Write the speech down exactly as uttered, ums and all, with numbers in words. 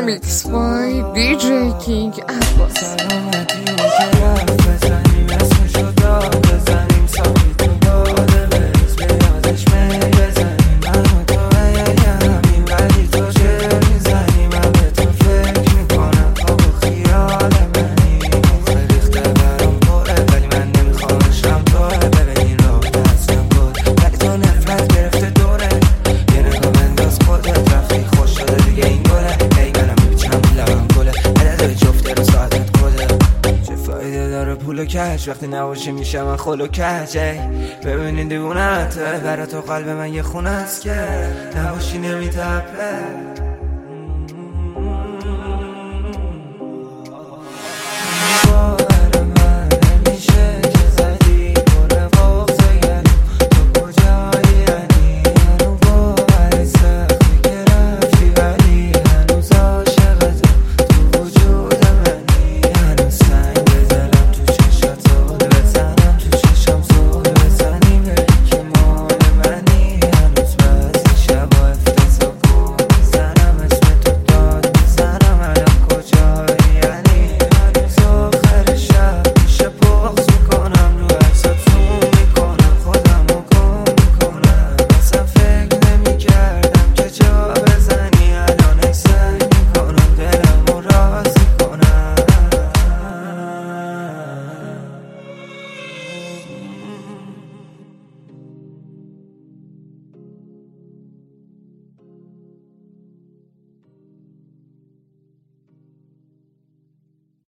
Remix by دی جی کینگ عباس. سلامتی و کرف بزنیم اسمشو داد بزنیم ساقی تو باده بریز به یادش می بزنیم من و تو همین ولی تو چه میزنی من به تو فکر میکنم خواب و خیال منی آخه ریخته برام پره ولی من نمیخوامشم توه ببین رو دستم بود ولی تو نفرت گرفته دوره یه نگاه بنداز خودت رفتی خوش شده دیگه این گله ای منم میبیچم لبم گله عدد جفته رو ساعتت کده چه فایده داره پول و کش وقتی نباشی میشه من خل و کج ببینین دیوونته برای تو قلب من یه خونه است که نباشی نمیتپه